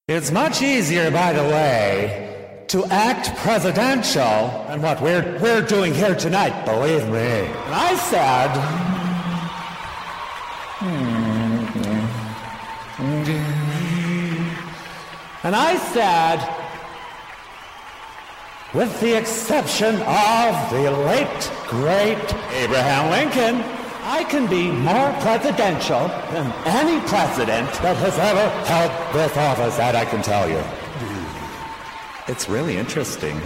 It's much easier, by the way, to act presidential than what we're doing here tonight, believe me. And I said... And I said, with the exception of the late, great Abraham Lincoln, I can be more presidential than any president that has ever held this office, that I can tell you. It's really interesting.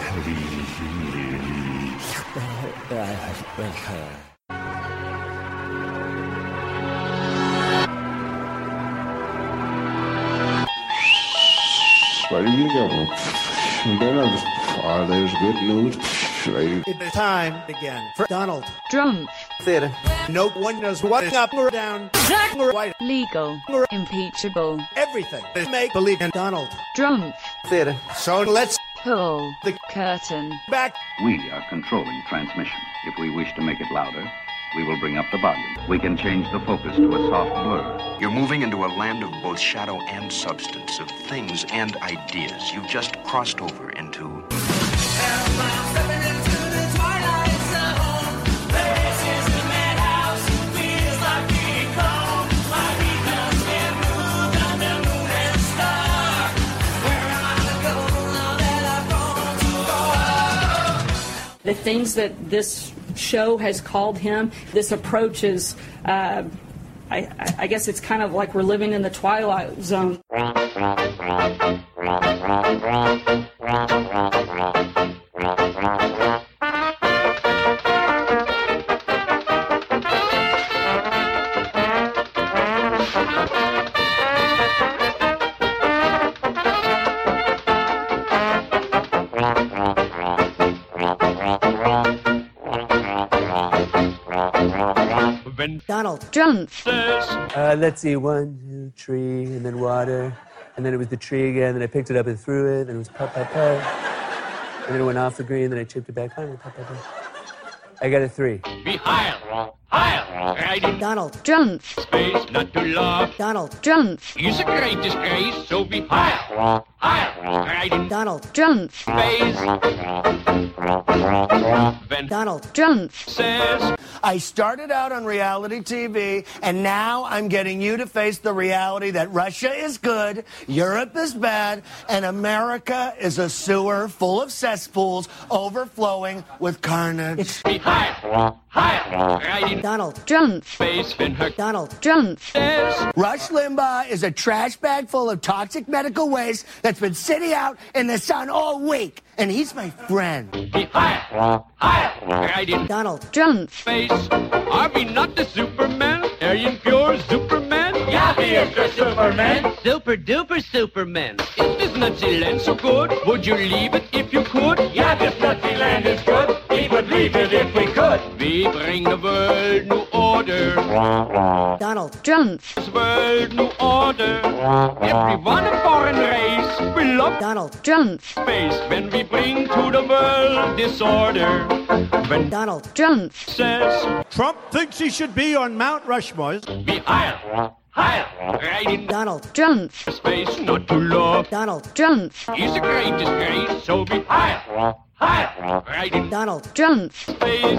Where do you go? Then there's good news. It's time again for Donald Trump. Theater. No one knows what's up or down. Black or white. Legal. Impeachable. Everything is make believe in Donald Trump. Theater. So let's Pull the curtain back. We are controlling transmission. If we wish to make it louder, we will bring up the volume. We can change the focus to a soft blur. You're moving into a land of both shadow and substance, of things and ideas. You've just crossed over into... The things that this show has called him, this approach is, I guess it's kind of like we're living in the Twilight Zone. Donald Trump. Let's see, 1, 2, tree, and then water, and then it was the tree again, then I picked it up and threw it, and it was putt, putt, putt. And then it went off the green, then I chipped it back on, and putt, putt, putt. I got a 3. Be higher, higher, riding Donald Trump. space, not to love. Donald Trump. Is a great disgrace, so be higher, higher, riding Donald Trump. space. Van Donald Trump. says, I started out on reality TV, and now I'm getting you to face the reality that Russia is good, Europe is bad, and America is a sewer full of cesspools overflowing with carnage. be higher, higher, riding Donald Trump. space. Van her Donald Trump. says, Rush Limbaugh is a trash bag full of toxic medical waste that's been sitting out in the sun all week, and he's my friend. be higher, higher, riding Donald Trump. space. Are we not the Superman? Aryan pure Superman? Yeah, he is the Superman. Super duper Superman. Is this nutty land so good? Would you leave it if you could? Yeah, this nutty land is good. We would leave it if we could. We bring the world new order. Donald Trump. This world new order. Everyone a foreign race. We love Donald Trump. space when we bring to the world disorder. When Donald Trump. says, Trump thinks he should be on Mount Rushmore. be higher, higher, riding Donald Trump. space, not to love. Donald Trump. Is a great disgrace, so be higher, higher, riding Donald Trump. space.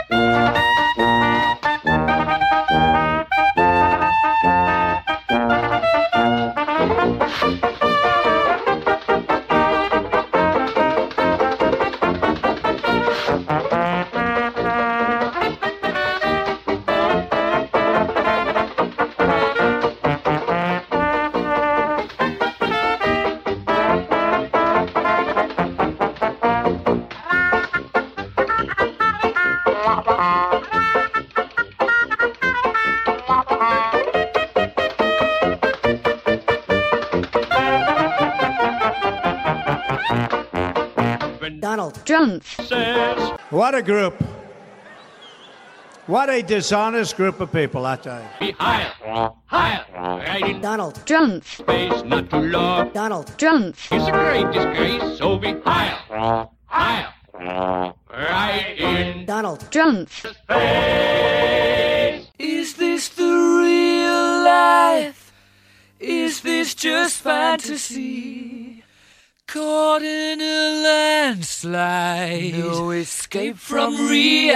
Donald Trump. Says, What a group. What a dishonest group of people, I tell you. be higher, higher, riding Donald Trump. space, not to love. Donald Trump. Is a great disgrace, so be higher, higher, riding Donald Trump. space. Is this the real life? Is this just fantasy? Caught in a landslide, no escape from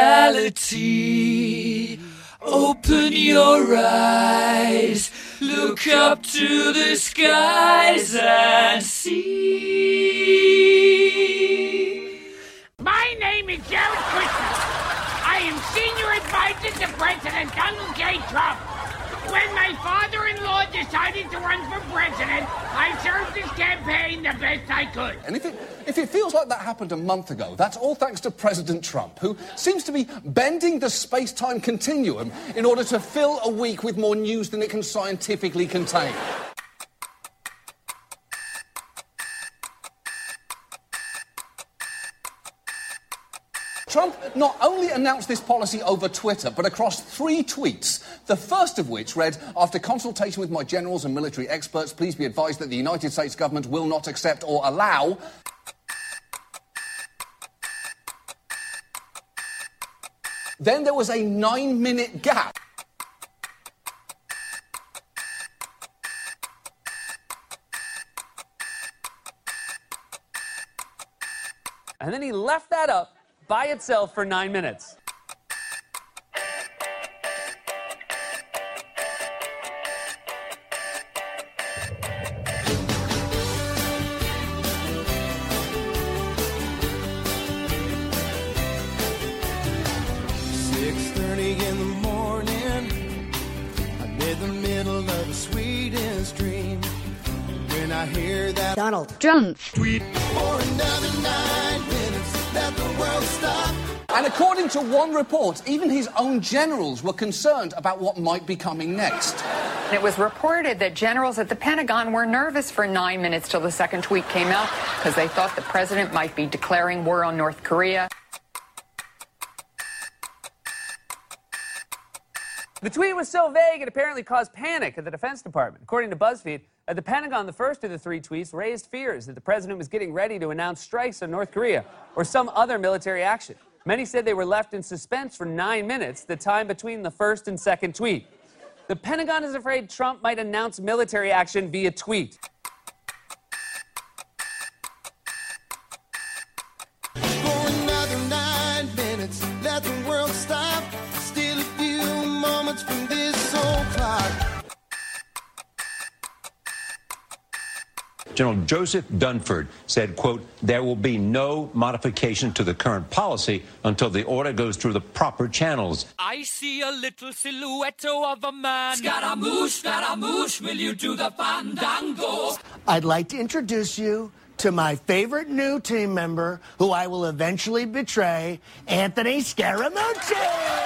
reality. Open your eyes, look up to the skies and see. My name is Jared Kushner. I am senior advisor to President Donald J. Trump. When my father-in-law decided to run for president, I served his campaign the best I could. And if it feels like that happened a month ago, that's all thanks to President Trump, who seems to be bending the space-time continuum in order to fill a week with more news than it can scientifically contain. Trump not only announced this policy over Twitter, but across 3 tweets, the first of which read, "After consultation with my generals and military experts, please be advised that the United States government will not accept or allow..." Then there was a 9-minute gap. And then he left that up by itself for 9 minutes. Donald Trump. Tweet. For another 9 minutes, let the world stop. And according to one report, even his own generals were concerned about what might be coming next. It was reported that generals at the Pentagon were nervous for 9 minutes till the second tweet came out because they thought the president might be declaring war on North Korea. The tweet was so vague, it apparently caused panic at the Defense Department. According to BuzzFeed, at the Pentagon, the first of the 3 tweets raised fears that the president was getting ready to announce strikes on North Korea or some other military action. Many said they were left in suspense for 9 minutes, the time between the first and second tweet. The Pentagon is afraid Trump might announce military action via tweet. For another 9 minutes, let the world stop. Still a few moments from this old clock. General Joseph Dunford said, quote, "There will be no modification to the current policy until the order goes through the proper channels." I see a little silhouette of a man. Scaramouche, will you do the fandango? I'd like to introduce you to my favorite new team member, who I will eventually betray, Anthony Scaramucci.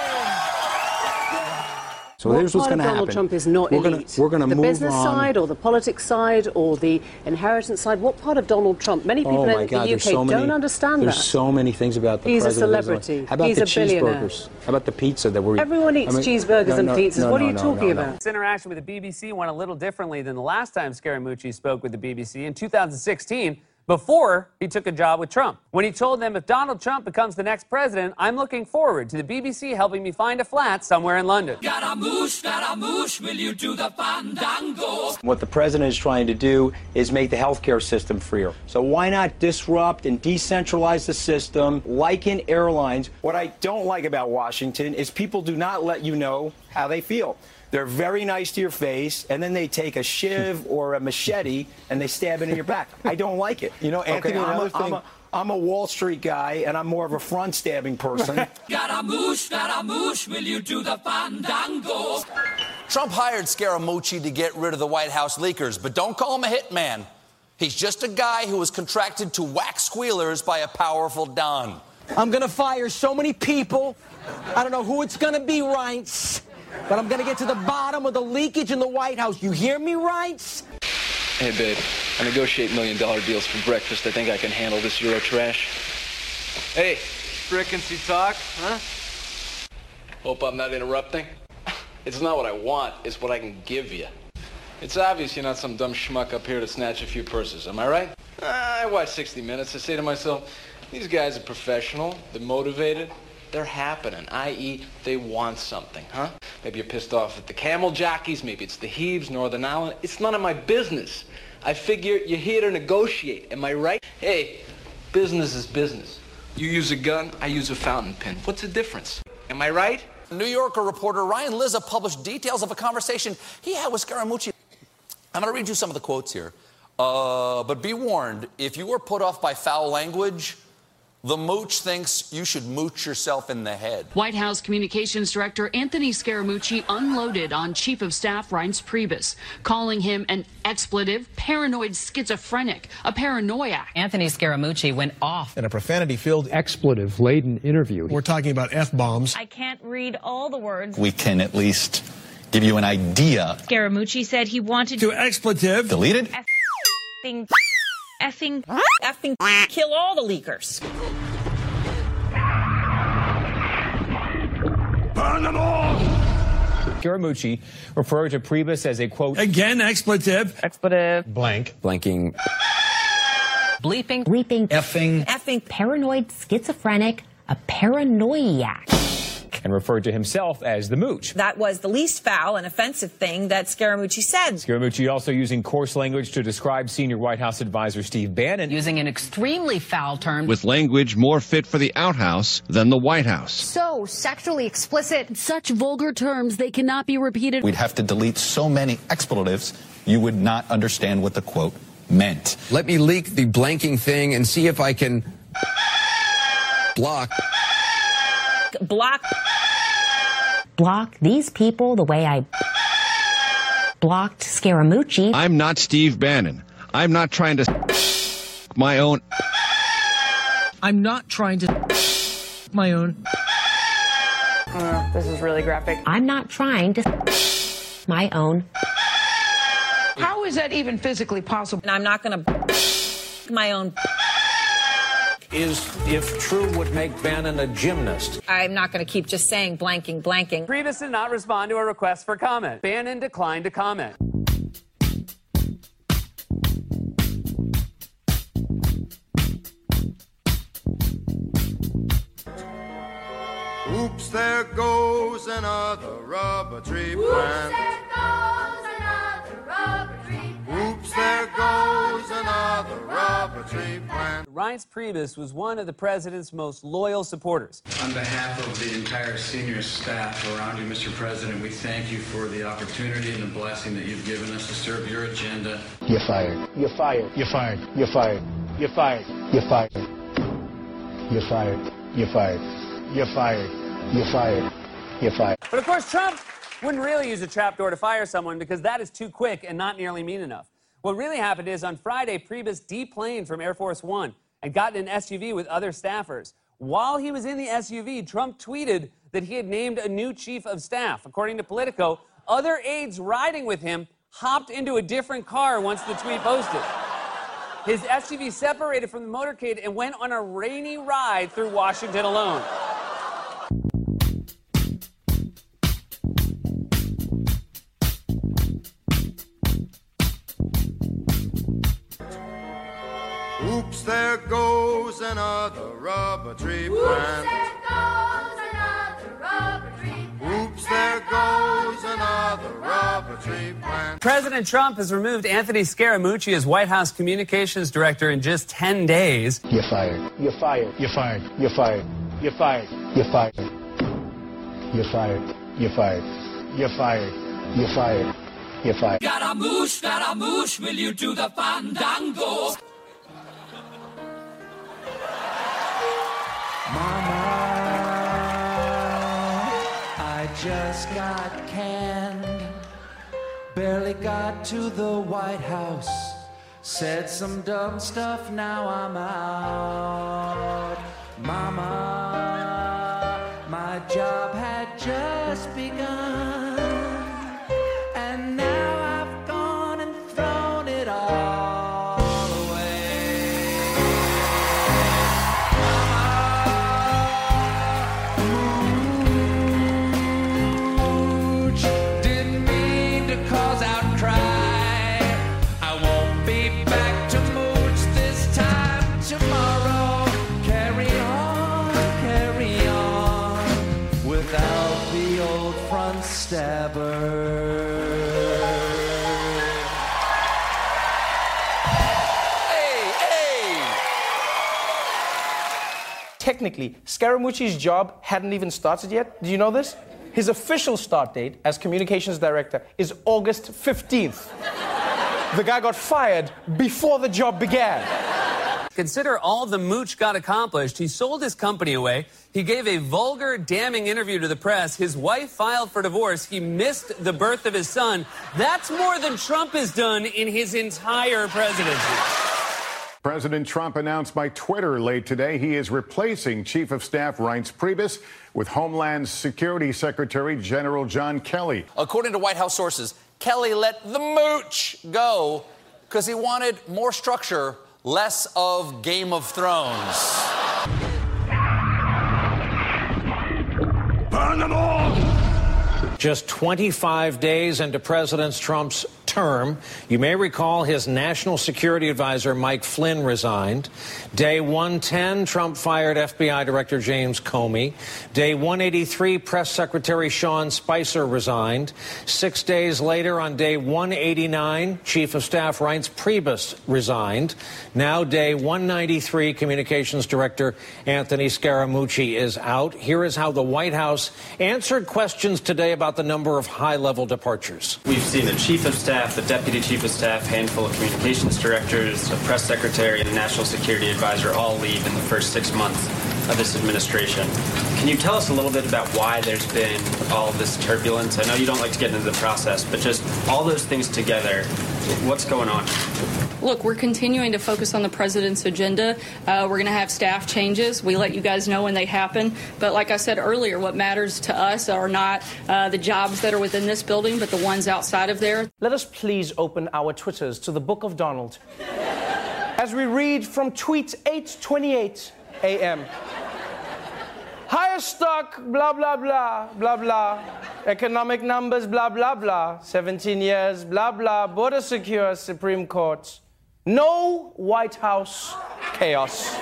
So here's what's going to happen. Donald Trump is not elite. We're going to move on. The business side or the politics side or the inheritance side. What part of Donald Trump? Many people in the UK don't understand that. There's so many things about the president. He's a celebrity. How about He's the a billionaire. cheeseburgers? How about the pizza that we're... Everyone eats cheeseburgers and pizzas. What are you talking about? This interaction with the BBC went a little differently than the last time Scaramucci spoke with the BBC in 2016, before he took a job with Trump. When he told them, if Donald Trump becomes the next president, I'm looking forward to the BBC helping me find a flat somewhere in London. Scaramouche, will you do the fandango? What the president is trying to do is make the healthcare system freer. So why not disrupt and decentralize the system, like in airlines? What I don't like about Washington is people do not let you know how they feel. They're very nice to your face, and then they take a shiv or a machete and they stab it in your back. I don't like it. You know, Anthony, I'm a Wall Street guy, and I'm more of a front-stabbing person. Scaramouche, will you do the fandango? Trump hired Scaramucci to get rid of the White House leakers, but don't call him a hitman. He's just a guy who was contracted to whack squealers by a powerful Don. I'm going to fire so many people. I don't know who it's going to be, Reince. But I'm going to get to the bottom of the leakage in the White House. You hear me, Reince? Hey, babe. I negotiate $1 million deals for breakfast. I think I can handle this Euro trash. Hey, frequency talk, huh? Hope I'm not interrupting. It's not what I want. It's what I can give you. It's obvious you're not some dumb schmuck up here to snatch a few purses. Am I right? I watch 60 Minutes. I say to myself, these guys are professional. They're motivated. they're happening, i.e. they want something, huh? Maybe you're pissed off at the camel jockeys, maybe it's the Hebes, Northern Ireland. It's none of my business. I figure you're here to negotiate, am I right? Hey, business is business. You use a gun, I use a fountain pen. What's the difference? Am I right? New Yorker reporter Ryan Lizza published details of a conversation he had with Scaramucci. I'm going to read you some of the quotes here. But be warned, if you are put off by foul language, the mooch thinks you should mooch yourself in the head. White House Communications Director Anthony Scaramucci unloaded on Chief of Staff Reince Priebus, calling him an expletive, paranoid schizophrenic, a paranoiac. Anthony Scaramucci went off in a profanity-filled, expletive-laden interview. We're talking about F-bombs. I can't read all the words. We can at least give you an idea. Scaramucci said he wanted to expletive. Deleted. Effing kill all the leakers. Burn them all! Scaramucci referred to Priebus as a, quote, again, expletive. Expletive. Blank. Blanking. Bleeping. Bleeping. Effing. Paranoid, schizophrenic, a paranoiac. And referred to himself as the mooch. That was the least foul and offensive thing that Scaramucci said. Scaramucci also using coarse language to describe senior White House advisor Steve Bannon. Using an extremely foul term. With language more fit for the outhouse than the White House. So sexually explicit. Such vulgar terms, they cannot be repeated. We'd have to delete so many expletives, you would not understand what the quote meant. Let me leak the blanking thing and see if I can block these people the way I blocked Scaramucci. I'm not Steve Bannon. I'm not trying to my own. I'm not trying to my own. This is really graphic. I'm not trying to my own. How is that even physically possible? And I'm not going to my own. Is if true would make Bannon a gymnast. I'm not going to keep just saying blanking. Priebus did not respond to a request for comment. Bannon declined to comment. Oops, there goes another rubber tree plant. Oops, there goes another rubber tree plant. Reince Priebus was one of the president's most loyal supporters. On behalf of the entire senior staff around you, Mr. President, we thank you for the opportunity and the blessing that you've given us to serve your agenda. You're fired. You're fired. You're fired. You're fired. You're fired. You're fired. You're fired. You're fired. You're fired. You're fired. You're fired. But of course, Trump wouldn't really use a trapdoor to fire someone because that is too quick and not nearly mean enough. What really happened is on Friday, Priebus deplaned from Air Force One and got in an SUV with other staffers. While he was in the SUV, Trump tweeted that he had named a new chief of staff. According to Politico, other aides riding with him hopped into a different car once the tweet posted. His SUV separated from the motorcade and went on a rainy ride through Washington alone. Oops, there goes another rubber tree plant. Oops, there goes another rubber tree plant. President Trump has removed Anthony Scaramucci as White House Communications Director in just 10 days. You're fired. You're fired. You're fired. You're fired. You're fired. You're fired. You're fired. You're fired. You're fired. You're fired. You're fired. Scaramouche, will you do the fandango? Mama, I just got canned. Barely got to the White House. Said some dumb stuff, now I'm out. Mama, my job had just begun. And now I've gone and thrown it all away. Mooch, didn't mean to cause outcry. I won't be back to mooch this time tomorrow. Carry on, carry on. technically, Scaramucci's job hadn't even started yet. Do you know this? His official start date as communications director is August 15th. The guy got fired before the job began. Consider all the Mooch got accomplished. He sold his company away. He gave a vulgar, damning interview to the press. His wife filed for divorce. He missed the birth of his son. That's more than Trump has done in his entire presidency. President Trump announced by Twitter late today he is replacing Chief of Staff Reince Priebus with Homeland Security Secretary General John Kelly. According to White House sources, Kelly let the mooch go because he wanted more structure, less of Game of Thrones. Burn them all! Just 25 days into President Trump's term, you may recall his national security advisor, Mike Flynn, resigned. Day 110, Trump fired FBI Director James Comey. Day 183, Press Secretary Sean Spicer resigned. 6 days later, on day 189, Chief of Staff Reince Priebus resigned. Now, day 193, Communications Director Anthony Scaramucci is out. Here is how the White House answered questions today about the number of high-level departures. We've seen the Chief of Staff, the Deputy Chief of Staff, handful of communications directors, a press secretary, and a national security advisor all leave in the first 6 months of this administration. Can you tell us a little bit about why there's been all of this turbulence? I know you don't like to get into the process, but just all those things together, what's going on? Look, we're continuing to focus on the president's agenda. We're going to have staff changes. We let you guys know when they happen. But like I said earlier, what matters to us are not the jobs that are within this building, but the ones outside of there. Let us please open our Twitters to the Book of Donald. As we read from tweet 8:28 a.m. Higher stock, blah, blah, blah, blah, blah. Economic numbers, blah, blah, blah. 17 years, blah, blah. Border secure, Supreme Court. No White House chaos.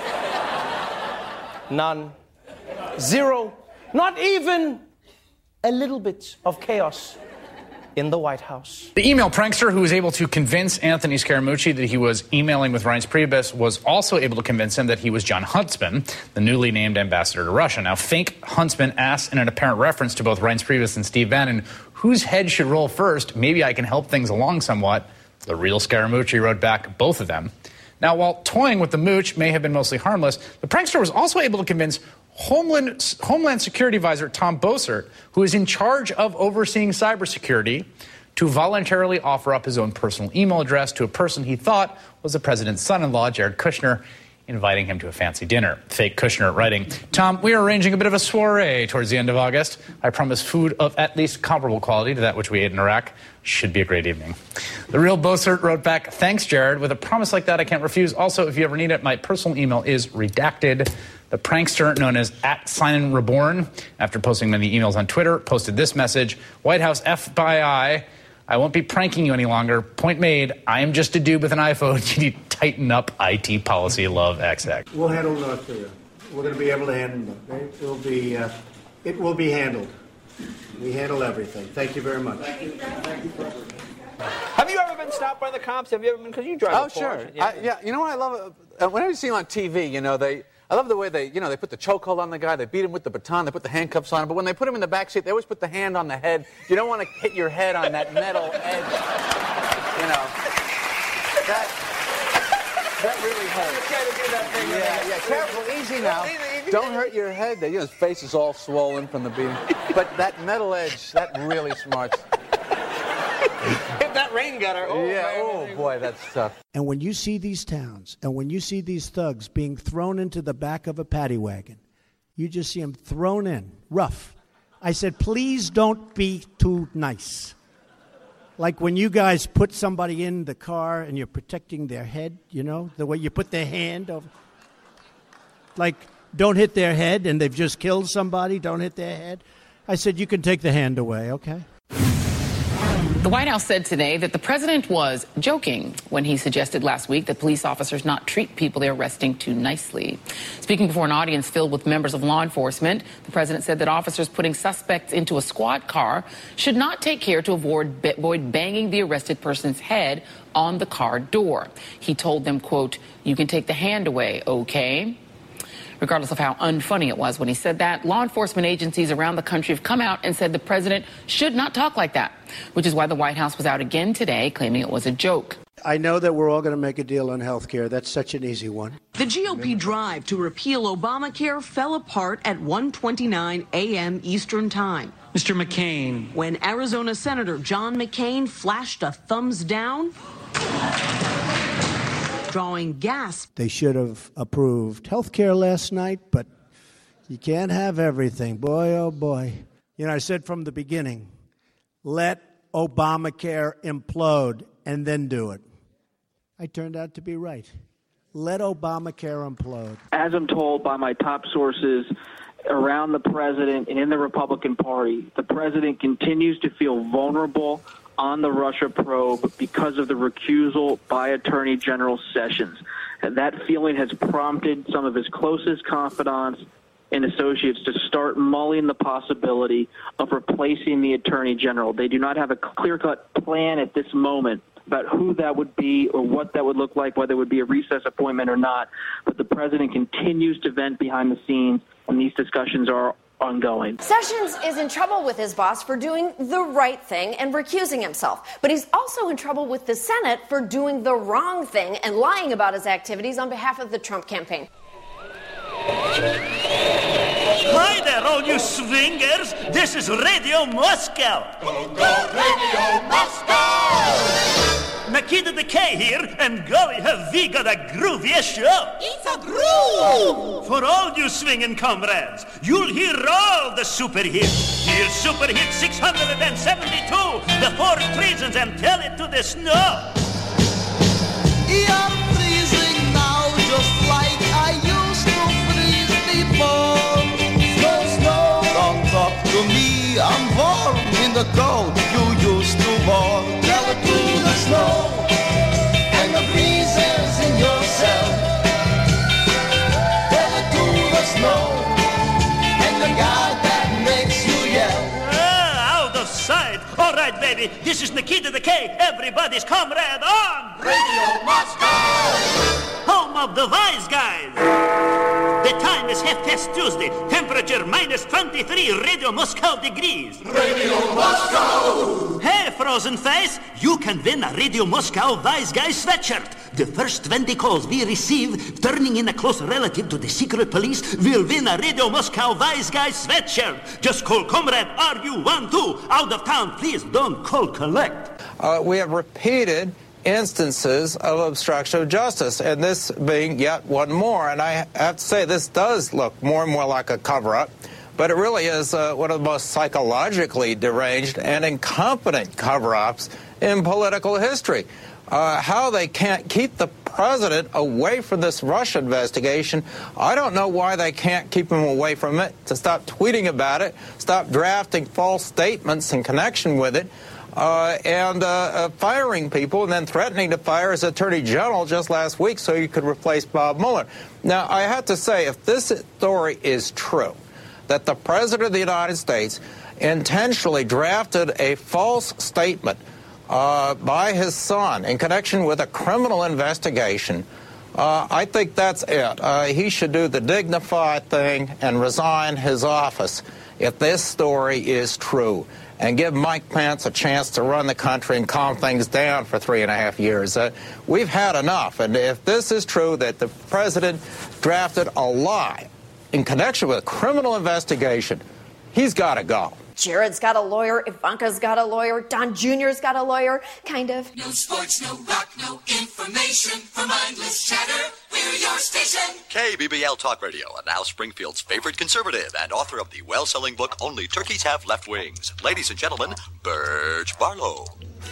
None. Zero. Not even a little bit of chaos in the White House. The email prankster who was able to convince Anthony Scaramucci that he was emailing with Reince Priebus was also able to convince him that he was John Huntsman, the newly named ambassador to Russia. Now, fake Huntsman asks in an apparent reference to both Reince Priebus and Steve Bannon, whose head should roll first? Maybe I can help things along somewhat. The real Scaramucci wrote back, both of them. Now, while toying with the mooch may have been mostly harmless, the prankster was also able to convince Homeland Security Advisor Tom Bossert, who is in charge of overseeing cybersecurity, to voluntarily offer up his own personal email address to a person he thought was the president's son-in-law, Jared Kushner, inviting him to a fancy dinner. Fake Kushner writing, Tom, we are arranging a bit of a soiree towards the end of August. I promise food of at least comparable quality to that which we ate in Iraq. Should be a great evening. The real Bossert wrote back, thanks, Jared. With a promise like that, I can't refuse. Also, if you ever need it, my personal email is redacted. The prankster, known as @SimonReborn, after posting many emails on Twitter, posted this message, White House FBI, I won't be pranking you any longer. Point made, I am just a dude with an iPhone. You need to tighten up IT policy. Love, XX. We'll handle North Korea. We're going to be able to handle them. It will be handled. We handle everything. Thank you very much. Thank you. Have you ever been stopped by the cops? Have you ever been? Because you drive a Porsche. Sure. Yeah. You know what I love? Whenever you see them on TV, I love the way they put the chokehold on the guy, they beat him with the baton, they put the handcuffs on him, but when they put him in the back seat, they always put the hand on the head. You don't want to hit your head on that metal edge. That really hurts. Try to do that thing. Yeah, careful, easy now. Don't hurt your head. His face is all swollen from the beating. But that metal edge, that really smarts. Hit that rain gutter. Oh, yeah, man. oh boy, that's tough. And when you see these towns, and when you see these thugs being thrown into the back of a paddy wagon, you just see them thrown in, rough. I said, please don't be too nice. Like when you guys put somebody in the car and you're protecting their head, the way you put their hand over. Like, don't hit their head, and they've just killed somebody, don't hit their head. I said, you can take the hand away, okay? The White House said today that the president was joking when he suggested last week that police officers not treat people they're arresting too nicely. Speaking before an audience filled with members of law enforcement, the president said that officers putting suspects into a squad car should not take care to avoid banging the arrested person's head on the car door. He told them, quote, you can take the hand away, okay? Regardless of how unfunny it was when he said that, law enforcement agencies around the country have come out and said the president should not talk like that, which is why the White House was out again today claiming it was a joke. I know that we're all going to make a deal on health care. That's such an easy one. The GOP drive to repeal Obamacare fell apart at 1:29 a.m. Eastern Time. Mr. McCain. When Arizona Senator John McCain flashed a thumbs down, drawing gasps. They should have approved health care last night, but you can't have everything. Boy, oh boy. You know, I said from the beginning, let Obamacare implode and then do it. I turned out to be right. Let Obamacare implode. As I'm told by my top sources around the president and in the Republican Party, the president continues to feel vulnerable on the Russia probe because of the recusal by Attorney General Sessions. And that feeling has prompted some of his closest confidants and associates to start mulling the possibility of replacing the Attorney General. They do not have a clear-cut plan at this moment about who that would be or what that would look like, whether it would be a recess appointment or not. But the president continues to vent behind the scenes, and these discussions are ongoing. Sessions is in trouble with his boss for doing the right thing and recusing himself. But he's also in trouble with the Senate for doing the wrong thing and lying about his activities on behalf of the Trump campaign. Hi there, all you swingers. This is Radio Moscow. Go, Radio Moscow! Nikita the K here, and golly, have we got a grooviest show. It's a groove! For all you swinging comrades, you'll hear all the super hits. Here's super hit 672, the 4 reasons, and tell it to the snow. I'm freezing now, just like I used to freeze before. Snow, snow, don't talk to me, I'm warm in the cold. You used to warm. Tell it to the snow and the breezes in yourself. Tell it to the snow and the guy that makes you yell. Out of sight. All right, baby, this is Nikita the K, everybody's comrade on Radio Moscow, home of the wise guys. The time is Half-Past Tuesday. Temperature minus 23 Radio Moscow degrees. Radio Moscow! Hey, frozen face, you can win a Radio Moscow Wise Guy sweatshirt. The first 20 calls we receive, turning in a close relative to the secret police, will win a Radio Moscow Wise Guy sweatshirt. Just call Comrade RU12. Out of town, please don't call collect. We have repeated instances of obstruction of justice, and this being yet one more. And I have to say, this does look more and more like a cover-up, but it really is one of the most psychologically deranged and incompetent cover-ups in political history. How they can't keep the president away from this Russia investigation, I don't know why they can't keep him away from it, to stop tweeting about it, stop drafting false statements in connection with it, and firing people and then threatening to fire his attorney general just last week so he could replace Bob Mueller. Now, I have to say, if this story is true, that the president of the United States intentionally drafted a false statement by his son in connection with a criminal investigation, I think that's it. He should do the dignified thing and resign his office if this story is true, and give Mike Pence a chance to run the country and calm things down for 3.5 years. We've had enough, and if this is true that the president drafted a lie in connection with a criminal investigation, he's got to go. Jared's got a lawyer, Ivanka's got a lawyer, Don Jr.'s got a lawyer, kind of. No sports, no rock, no information. For mindless chatter, we're your station. KBBL Talk Radio, and now Springfield's favorite conservative and author of the well-selling book Only Turkeys Have Left Wings. Ladies and gentlemen, Birch Barlow.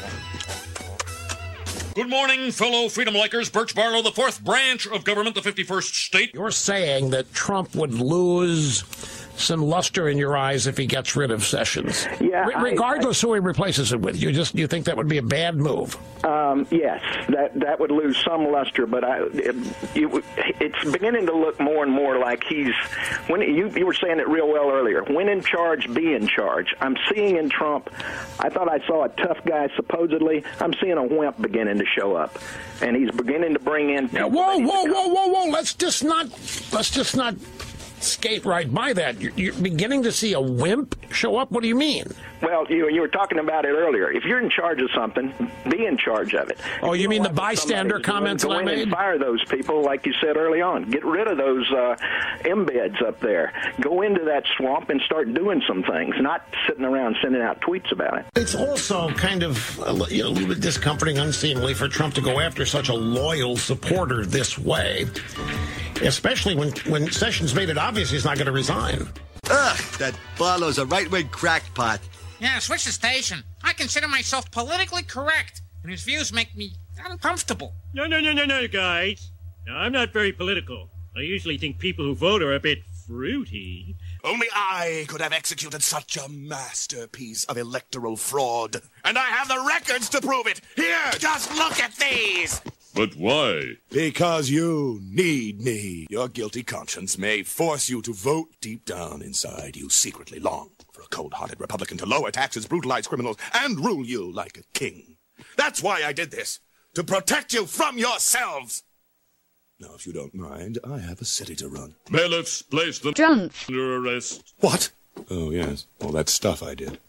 Good morning, fellow freedom likers. Birch Barlow, the 4th branch of government, the 51st state. You're saying that Trump would lose some luster in your eyes if he gets rid of Sessions. Yeah, regardless who he replaces it with. You think that would be a bad move? Yes, that would lose some luster, but it's beginning to look more and more like when you were saying it real well earlier. When in charge, be in charge. I'm seeing in Trump, I thought I saw a tough guy supposedly. I'm seeing a wimp beginning to show up, and he's beginning to bring in. Now, whoa! Let's just not skate right by that. You're beginning to see a wimp show up? What do you mean? Well, you were talking about it earlier. If you're in charge of something, be in charge of it. Oh, you mean the bystander comments that I made? And fire those people, like you said early on. Get rid of those embeds up there. Go into that swamp and start doing some things, not sitting around sending out tweets about it. It's also kind of a little bit discomforting, unseemly for Trump to go after such a loyal supporter this way, especially when Sessions made it obvious he's not going to resign. Ugh, that Barlow's a right-wing crackpot. Yeah, switch the station. I consider myself politically correct, and his views make me uncomfortable. No, guys. No, I'm not very political. I usually think people who vote are a bit fruity. Only I could have executed such a masterpiece of electoral fraud. And I have the records to prove it. Here, just look at these. But why? Because you need me. Your guilty conscience may force you to vote. Deep down inside, you secretly long for a cold-hearted Republican to lower taxes, brutalize criminals, and rule you like a king. That's why I did this. To protect you from yourselves. Now, if you don't mind, I have a city to run. Bailiffs, place them under arrest. What? Oh, yes. All that stuff I did.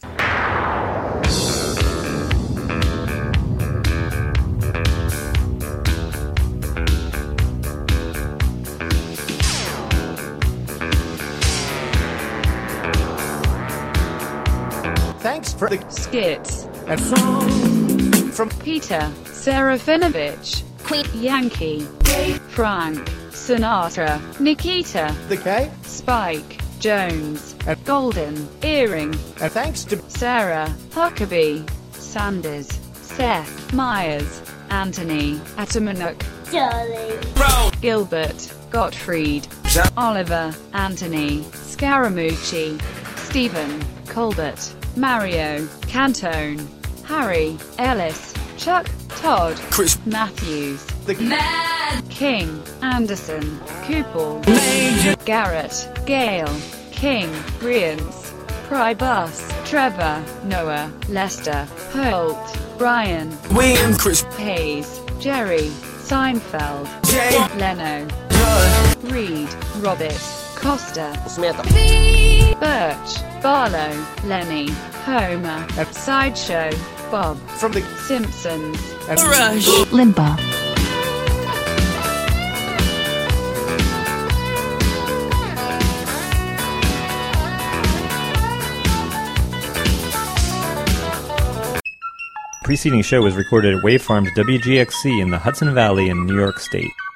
Thanks for the skits. And from Peter Serafinovich, Queen Yankee, Frank Sinatra, Nikita, the K, Spike Jones, Golden Earring, and thanks to Sarah Huckabee Sanders, Seth Meyers, Anthony Atamanuk, Charlie Gilbert Gottfried, Oliver Anthony Scaramucci, Stephen Colbert, Mario Cantone, Harry Ellis, Chuck Todd, Chris Matthews, the Mad King, Anderson, Kupel, Garrett, Gale, King, Rians, Prybus, Trevor, Noah, Lester, Holt, Brian, William, Chris, Hayes, Jerry, Seinfeld, Jay, Leno, Reed, Robert, Costa, Smith, Birch, Barlow, Lenny, Homer, Sideshow, Bob, from the Simpsons, Rush, Limbaugh. The preceding show was recorded at Wave Farms WGXC in the Hudson Valley in New York State.